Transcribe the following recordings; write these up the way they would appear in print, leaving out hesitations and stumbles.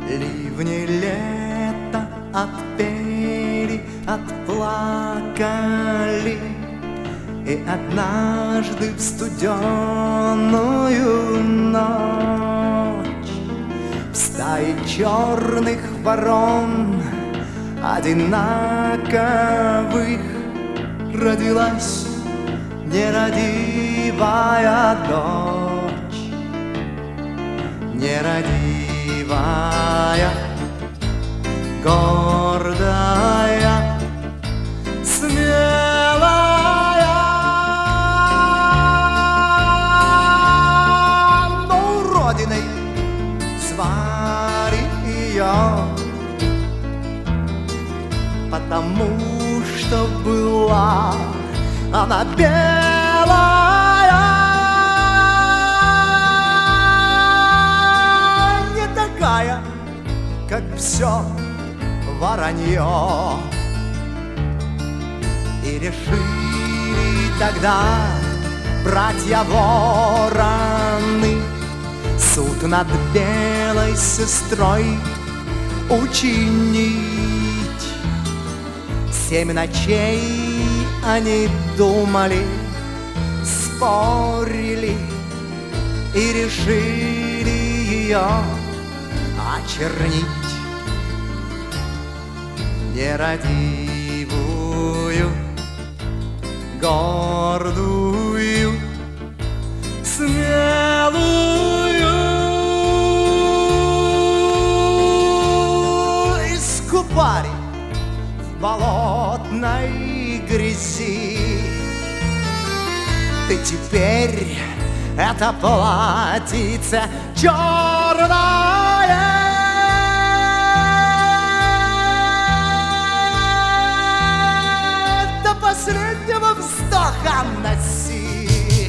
Ливни лета отпели, отплакали, и однажды в студеную ночь в стае черных ворон одинаковых родилась нерадивая дочь, нерадивая, гордая, смелая, но уродиной звали ее, потому что была она белая, не такая, как все воронье. И решили тогда братья-вороны суд над белой сестрой учинить. 7 ночей они думали, спорили и решили ее очернить. Нерадивую, гордую, смелую искупали в болотной грязи. Ты теперь это платьице черное до последнего вздоха носи.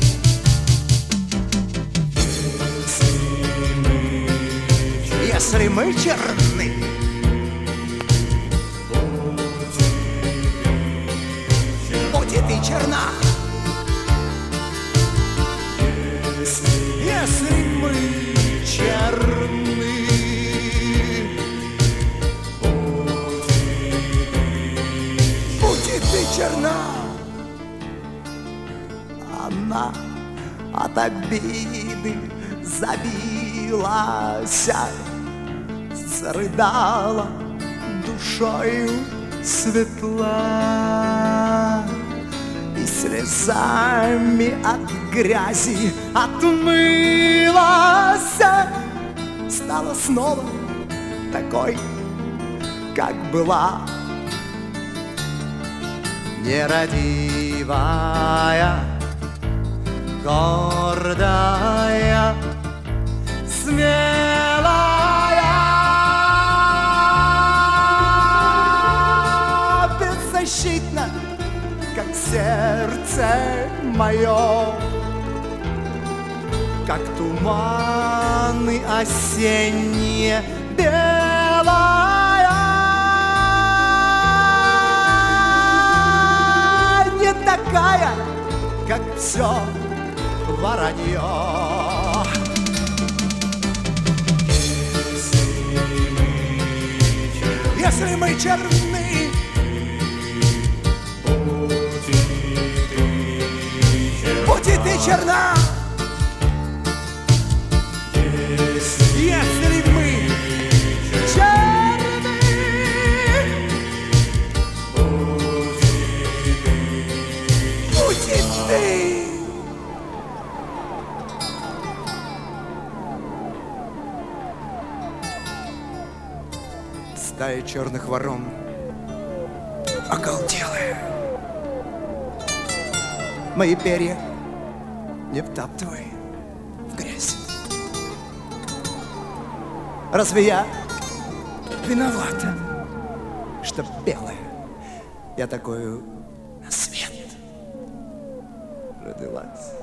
Если мы черны, будь и ты черна. Если мы черны, будь и ты черна. Она от обиды забилась, зарыдала душою светла и слезами от грязи отмылась, стала снова такой, как была. Нерадивая, гордая, смелая, беззащитна, как сердце мое, как туманы осенние, белая, не такая, как все воронье. Если мы черны, будь и ты черна. Если мы черны, будь и ты. Стая черных ворон оголтелая. Мои перья не втаптывай в грязь. Разве я виновата, что белая я такую на свет родилась?